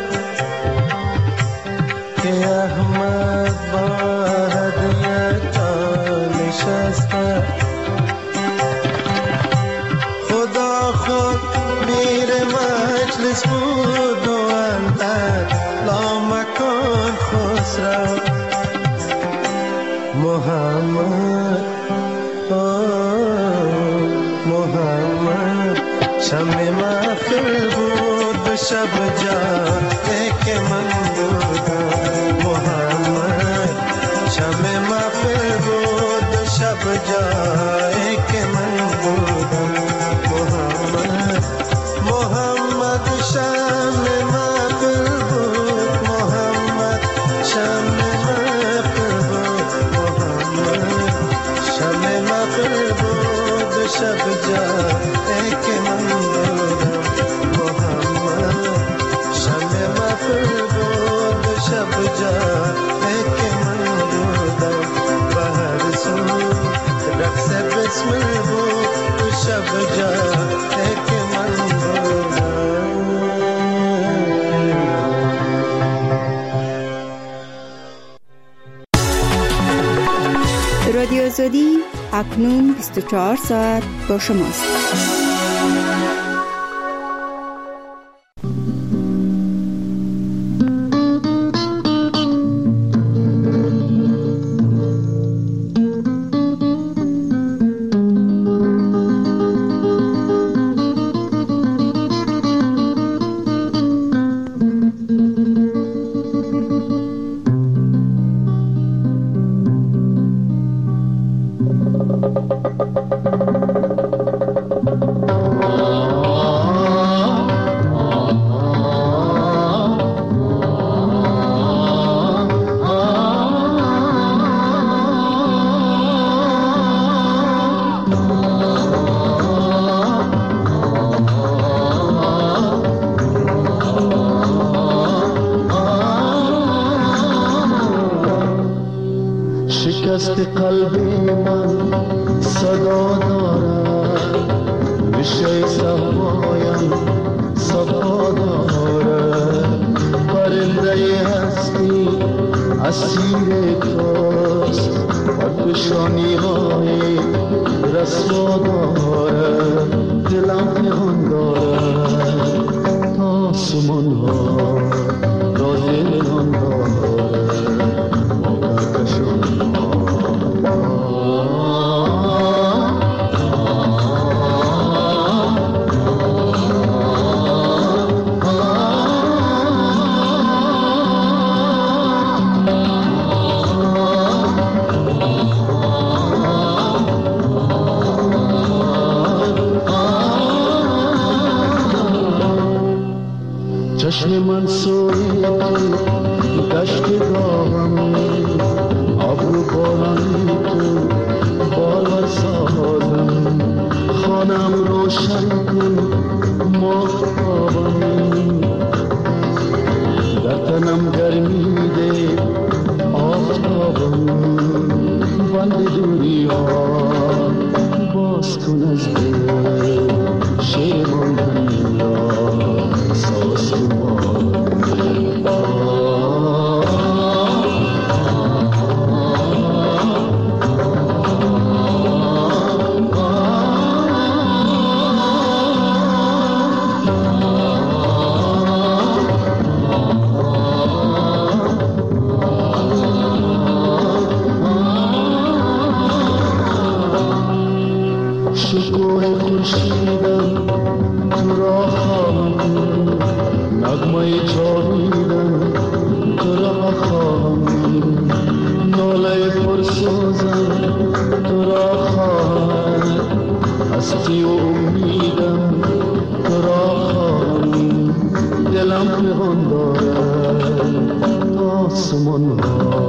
که احمد با هدیه جا نشسته محمد محمد شمع محفل بود به شب جایی که من بودم محمد شمع محفل بود به شب جایی که من بودم محمد محمد شمع محفل بود محمد شمع محفل بود محمد شمع محفل بود به شب جایی که من بودم محمد شمع محفل بود به شب جایی که من بودم و هر سو رقص بسمل بود به شب جایی که من بودم. رادیو آزادی اکنون 24 ساعت با شماست. شکست قلبی من صدا دارد بشه صفایم صفا دارد پرنده هستی اسیر توست و پشانی های رسوا دارد دلم نهان دارد تا سمان ها را دلان دارد چشم من سوی دشت داغم ابرو بارانی تو بالا سازم خانم روشن کن ماهتابم در تنم گرمی ده آفتابم بند دوری ها باز کن از دل شیرمان هنیا ساز شکوه خورشیدم تو را خواهم نغمه جاویدم تو را خواهم ناله پرسوزم تو را خواهم هستی و امیدم تو را خواهم دلم نهان دارد آسمان ها